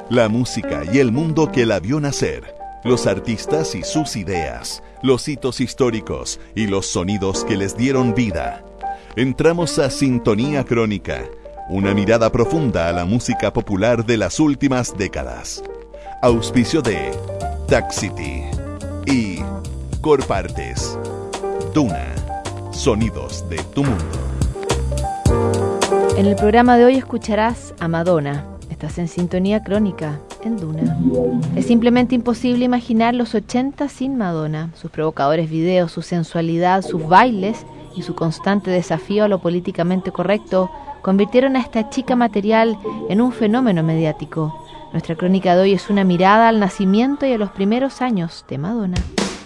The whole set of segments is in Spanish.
La música y el mundo que la vio nacer, los artistas y sus ideas, los hitos históricos y los sonidos que les dieron vida. Entramos a Sintonía Crónica, una mirada profunda a la música popular de las últimas décadas. Auspicio de Taxity y Corpartes. Duna, sonidos de tu mundo. En el programa de hoy escucharás a Madonna. Estás en Sintonía Crónica, en Duna. Es simplemente imposible imaginar los 80 sin Madonna. Sus provocadores videos, su sensualidad, sus bailes y su constante desafío a lo políticamente correcto convirtieron a esta chica material en un fenómeno mediático. Nuestra crónica de hoy es una mirada al nacimiento y a los primeros años de Madonna.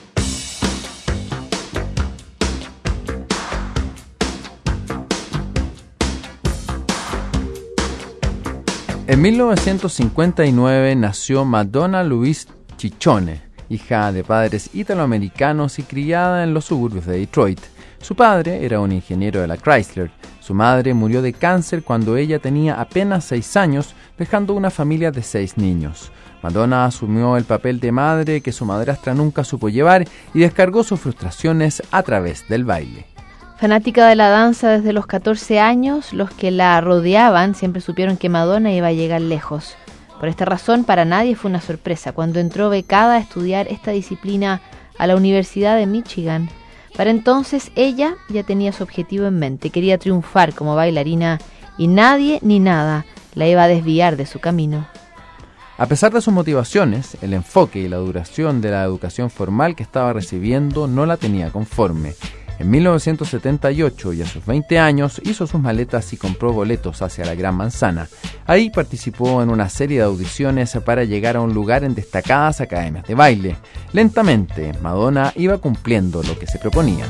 En 1959 nació Madonna Louise Ciccione, hija de padres italoamericanos y criada en los suburbios de Detroit. Su padre era un ingeniero de la Chrysler. Su madre murió de cáncer cuando ella tenía apenas 6 años, dejando una familia de 6 niños. Madonna asumió el papel de madre que su madrastra nunca supo llevar y descargó sus frustraciones a través del baile. Fanática de la danza desde los 14 años, los que la rodeaban siempre supieron que Madonna iba a llegar lejos. Por esta razón, para nadie fue una sorpresa cuando entró becada a estudiar esta disciplina a la Universidad de Michigan. Para entonces, ella ya tenía su objetivo en mente, quería triunfar como bailarina y nadie ni nada la iba a desviar de su camino. A pesar de sus motivaciones, el enfoque y la duración de la educación formal que estaba recibiendo no la tenía conforme. En 1978, y a sus 20 años, hizo sus maletas y compró boletos hacia la Gran Manzana. Ahí participó en una serie de audiciones para llegar a un lugar en destacadas academias de baile. Lentamente, Madonna iba cumpliendo lo que se proponía.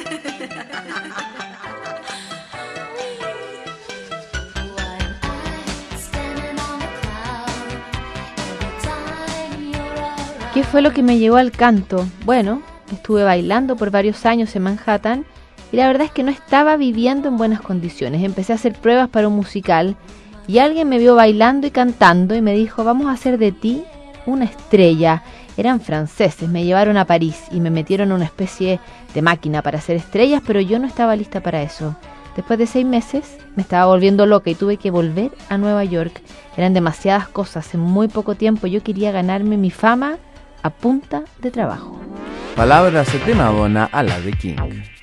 ¿Qué fue lo que me llevó al canto? Bueno, estuve bailando por varios años en Manhattan y la verdad es que no estaba viviendo en buenas condiciones. Empecé a hacer pruebas para un musical y alguien me vio bailando y cantando y me dijo, vamos a hacer de ti una estrella. Eran franceses, me llevaron a París y me metieron en una especie de máquina para hacer estrellas, pero yo no estaba lista para eso. Después de 6 meses me estaba volviendo loca y tuve que volver a Nueva York. Eran demasiadas cosas en muy poco tiempo. Yo quería ganarme mi fama a punta de trabajo. Palabras de Madonna a la de King.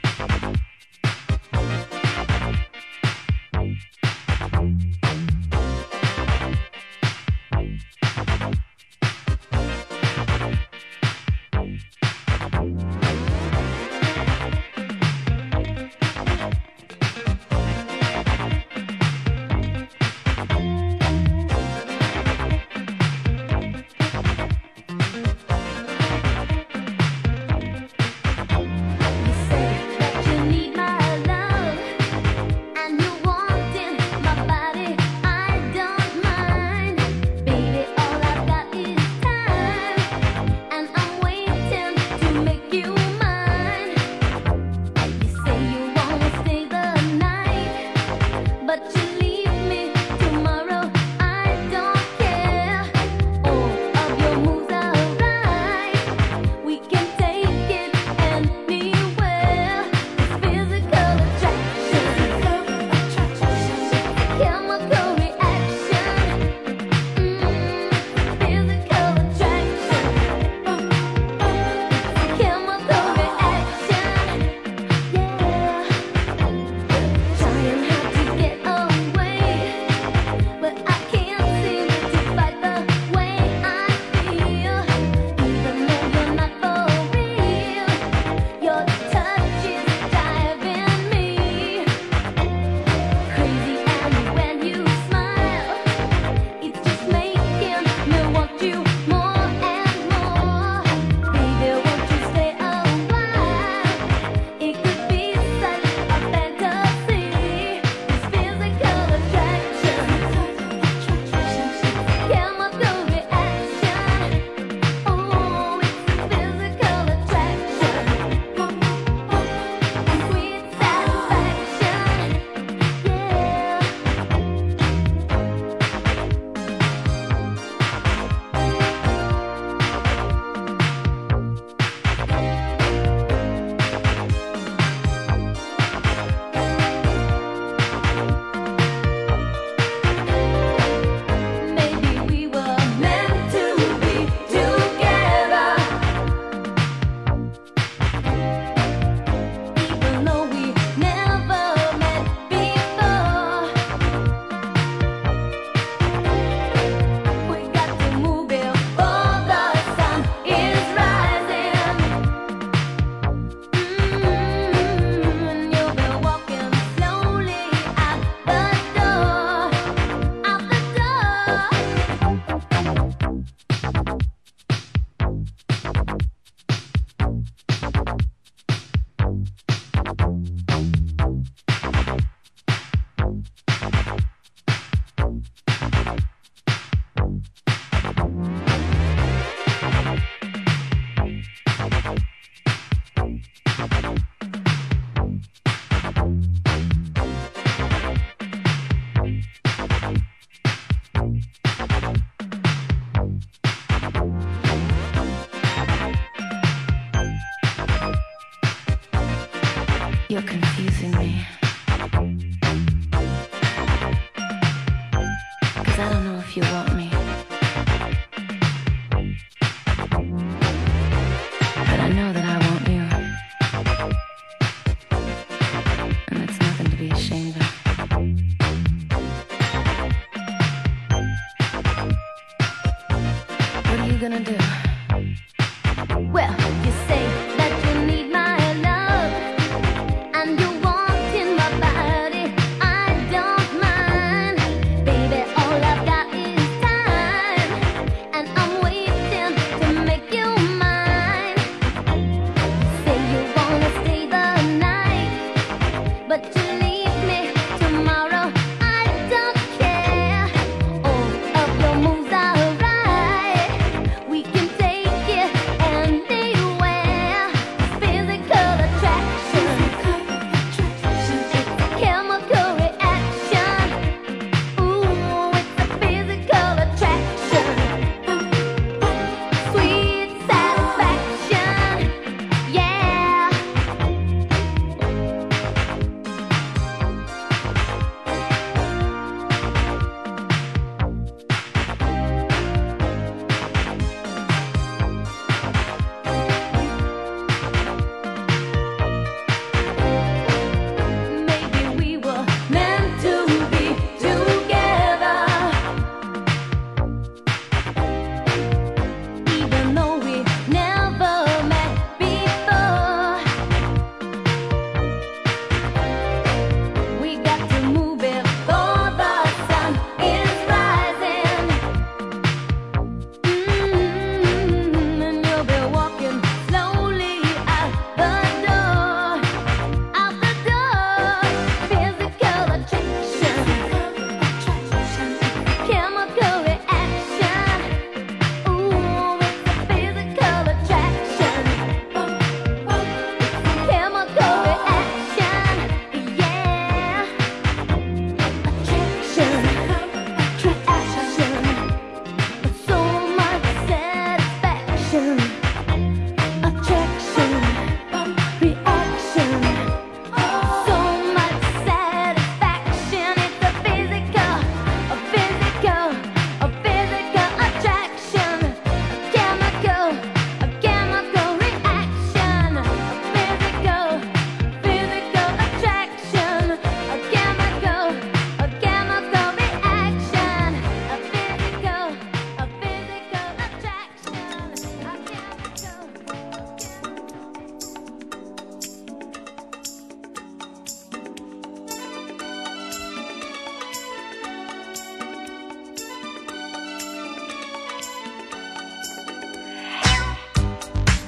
You're confusing me. 'Cause I don't know if you want me. But I know that I want you. And it's nothing to be ashamed of. What are you gonna do? Well, you say that you need my love, and you want in my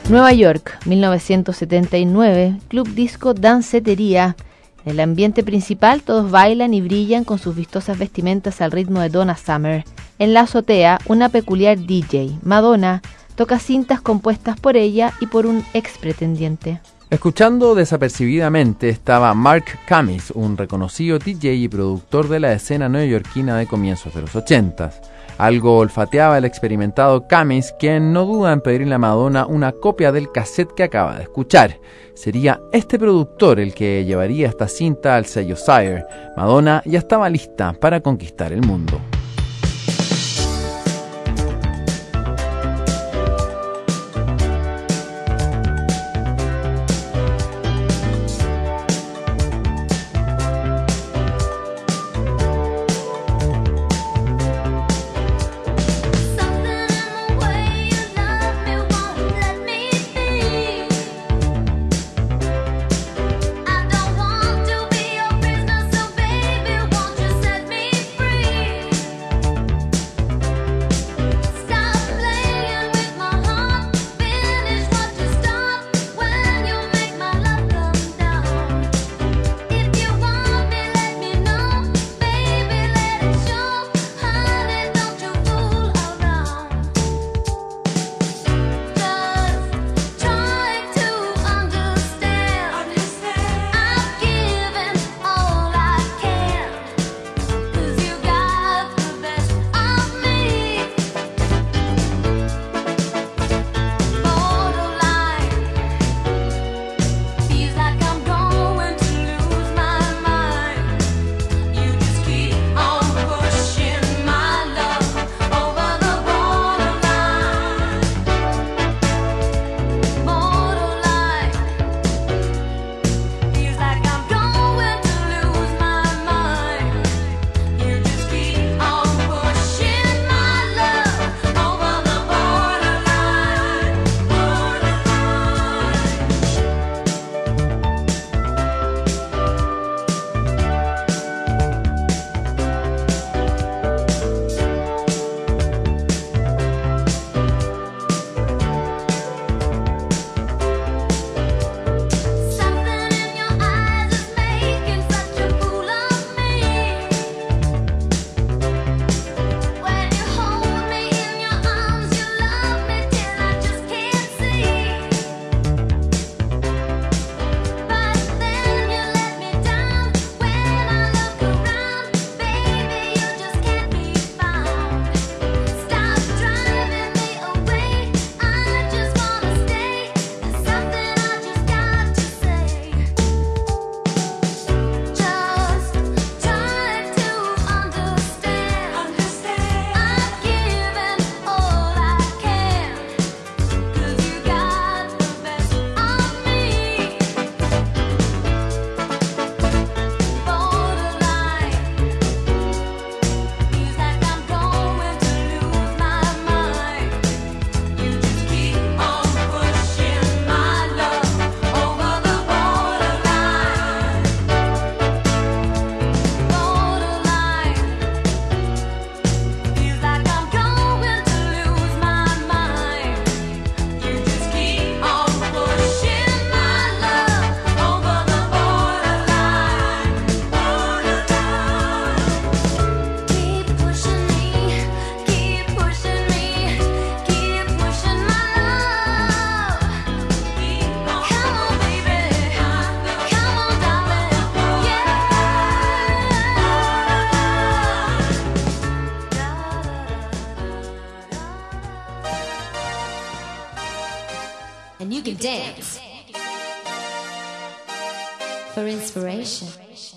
Nueva York, 1979, Club Disco Dancetería. En el ambiente principal todos bailan y brillan con sus vistosas vestimentas al ritmo de Donna Summer. En la azotea, una peculiar DJ, Madonna, toca cintas compuestas por ella y por un ex pretendiente. Escuchando desapercibidamente estaba Mark Camis, un reconocido DJ y productor de la escena neoyorquina de comienzos de los 80s. Algo olfateaba el experimentado Camis, quien no duda en pedirle a Madonna una copia del cassette que acaba de escuchar. Sería este productor el que llevaría esta cinta al sello Sire. Madonna ya estaba lista para conquistar el mundo. And you can dance for inspiration.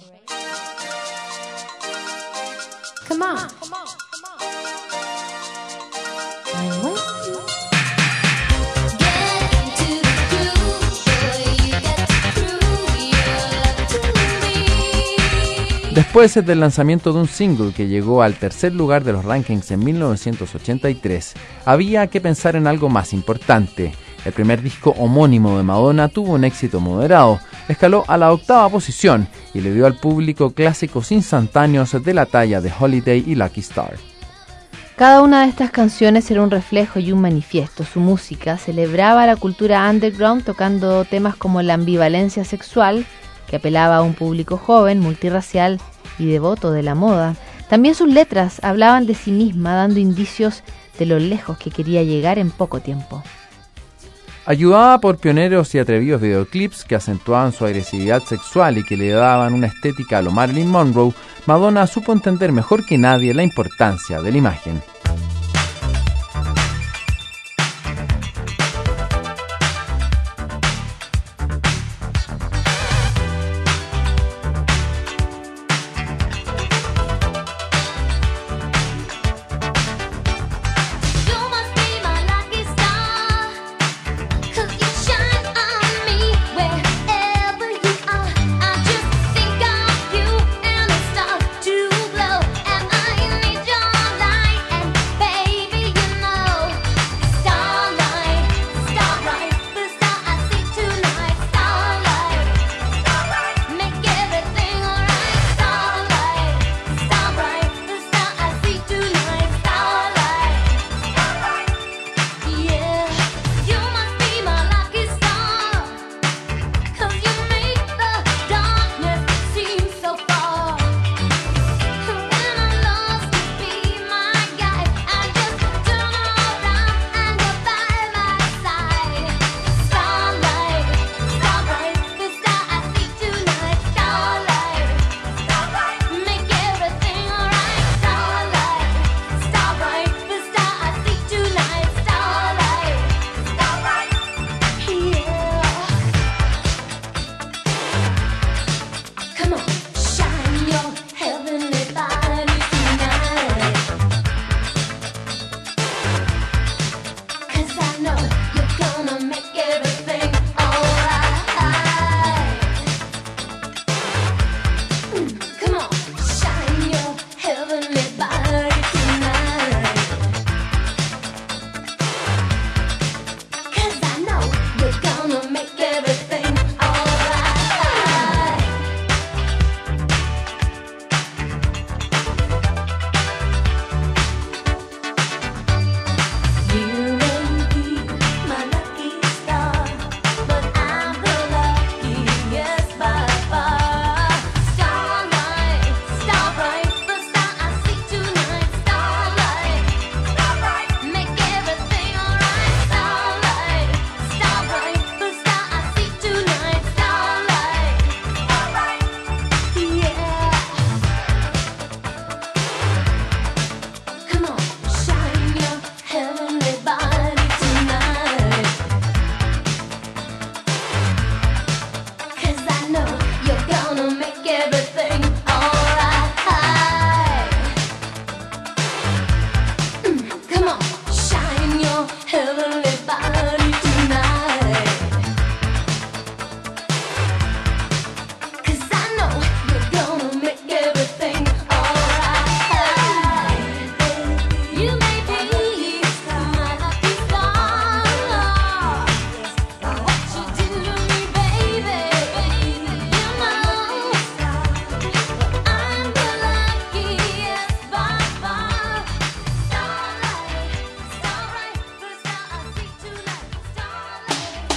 Come on. I'm with you. Get into the groove, boy, you got to prove your love to me. Después del lanzamiento de un single que llegó al tercer lugar de los rankings en 1983, había que pensar en algo más importante. El primer disco homónimo de Madonna tuvo un éxito moderado, escaló a la 8ª posición y le dio al público clásicos instantáneos de la talla de Holiday y Lucky Star. Cada una de estas canciones era un reflejo y un manifiesto. Su música celebraba la cultura underground tocando temas como la ambivalencia sexual, que apelaba a un público joven, multirracial y devoto de la moda. También sus letras hablaban de sí misma, dando indicios de lo lejos que quería llegar en poco tiempo. Ayudada por pioneros y atrevidos videoclips que acentuaban su agresividad sexual y que le daban una estética a lo Marilyn Monroe, Madonna supo entender mejor que nadie la importancia de la imagen. You must be my lucky star, 'cause you shine on me wherever you are. I just think of you and it starts to glow, and I need your light, and baby you know, starlight, starlight, the star I see tonight, starlight, make everything alright, starlight, starlight, the star I see tonight, starlight. Yeah, you must be my lucky star, 'cause you make the darkness seem so far. And when I'm lost, you be my guide. I just turn around and you're by my side. Starlight, starlight, the star I see tonight. Starlight, make everything alright. Starlight, starlight, the star I see tonight. Starlight, yeah. Come on, shine your heavenly body tonight, 'cause I know you're gonna make everything alright. Come on, shine your heavenly body tonight, 'cause I know you're gonna make everything alright. You may be my lucky star, but I'm the luckiest by far. Starlight, starlight, the star I see tonight. Starlight, make everything alright. Starlight, starlight, the star I see tonight. Starlight, yeah. Come on, shine your heavenly body tonight, 'cause I know you're gonna make everything alright. Come on, shine your heavenly body tonight, 'cause I know you're gonna make everything alright. You may be my lucky star, what you do to me, baby, you know, I'm the luckiest by far. Starlight, starlight, the star I see tonight. Starlight.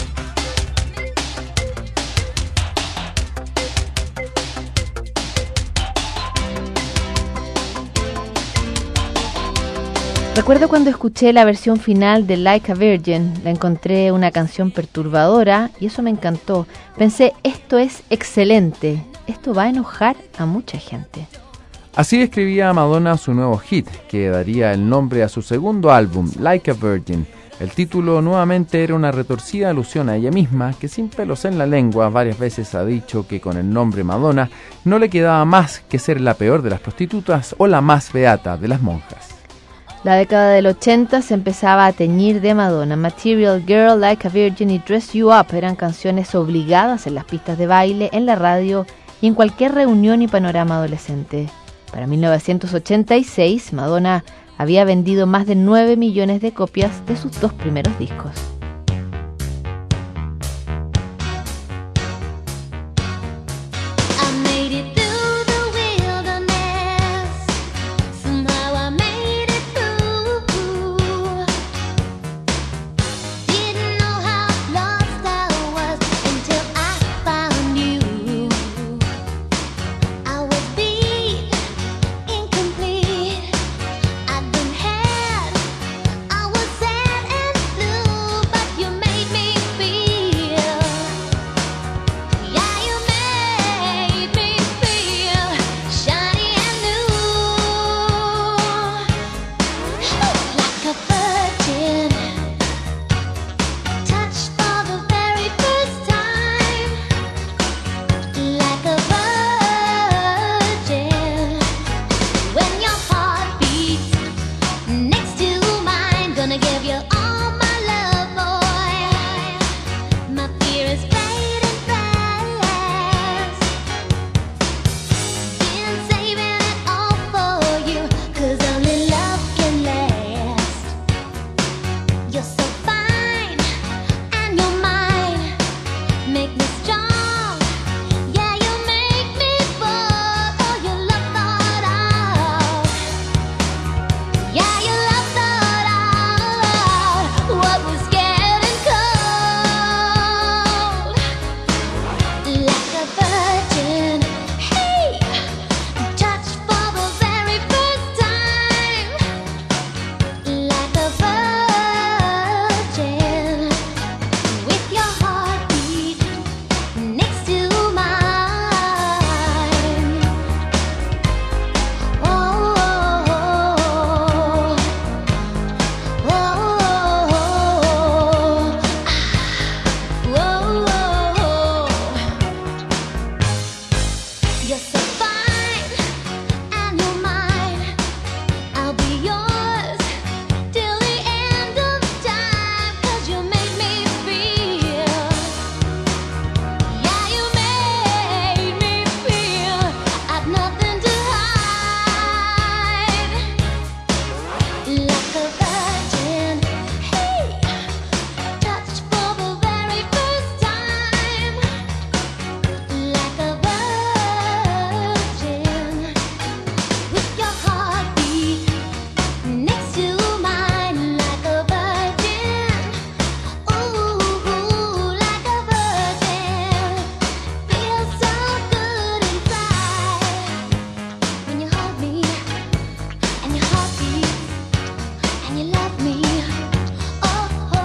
Recuerdo cuando escuché la versión final de Like a Virgin, la encontré una canción perturbadora y eso me encantó. Pensé, esto es excelente, esto va a enojar a mucha gente. Así describía Madonna su nuevo hit, que daría el nombre a su segundo álbum, Like a Virgin. El título nuevamente era una retorcida alusión a ella misma, que sin pelos en la lengua varias veces ha dicho que con el nombre Madonna no le quedaba más que ser la peor de las prostitutas o la más beata de las monjas. La década del 80 se empezaba a teñir de Madonna. Material Girl, Like a Virgin y Dress You Up eran canciones obligadas en las pistas de baile, en la radio y en cualquier reunión y panorama adolescente. Para 1986, Madonna había vendido más de 9 millones de copias de sus dos primeros discos. I made it through the wilderness. Somehow I made it through. You're so fine, and you're mine. I'll be yours till the end of time. 'Cause you make me feel, yeah, you made me feel I've nothing to hide. Like a virgin, hey, touched for the very first time. Like a virgin, with your heartbeat next to mine. Like a virgin, ooh, like a virgin. Feels so good inside when you hold me and your heartbeat and you love me. Oh, oh,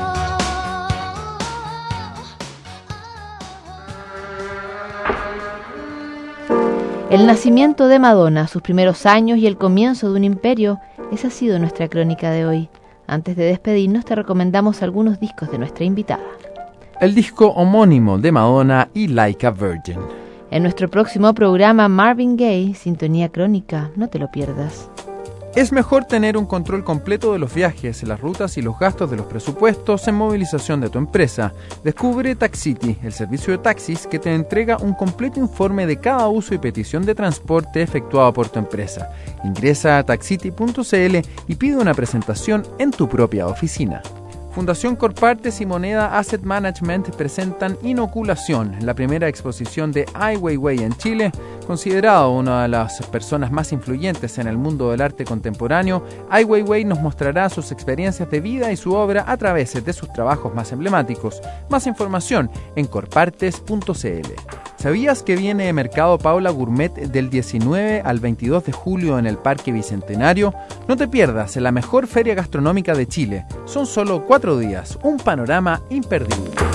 El nacimiento de Madonna, sus primeros años y el comienzo de un imperio, esa ha sido nuestra crónica de hoy. Antes de despedirnos, te recomendamos algunos discos de nuestra invitada. El disco homónimo de Madonna y Like a Virgin. En nuestro próximo programa, Marvin Gaye, Sintonía Crónica, no te lo pierdas. Es mejor tener un control completo de los viajes, las rutas y los gastos de los presupuestos en movilización de tu empresa. Descubre Taxity, el servicio de taxis que te entrega un completo informe de cada uso y petición de transporte efectuado por tu empresa. Ingresa a taxity.cl y pide una presentación en tu propia oficina. Fundación Corpartes y Moneda Asset Management presentan Inoculación, la primera exposición de Ai Weiwei en Chile. Considerado una de las personas más influyentes en el mundo del arte contemporáneo, Ai Weiwei nos mostrará sus experiencias de vida y su obra a través de sus trabajos más emblemáticos. Más información en corpartes.cl. ¿Sabías que viene Mercado Paula Gourmet del 19 al 22 de julio en el Parque Bicentenario? No te pierdas la mejor feria gastronómica de Chile. Son solo 4 días, un panorama imperdible.